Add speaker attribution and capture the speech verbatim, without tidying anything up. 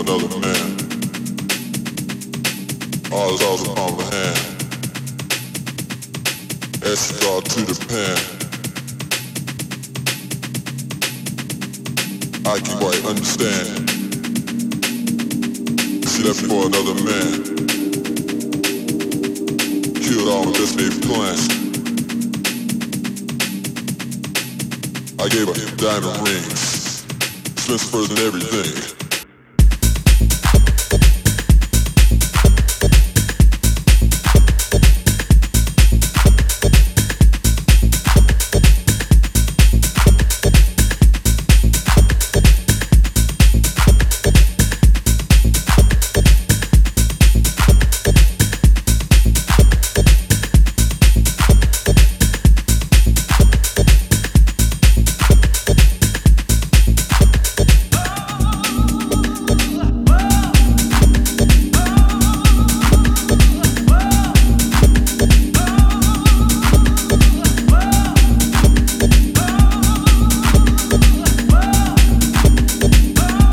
Speaker 1: another man. All is all the palm of the hand. Ashes all to the pan. I can quite understand. She left for another man. Killed all my best laid plans. I gave her diamond rings, expensive furs and everything.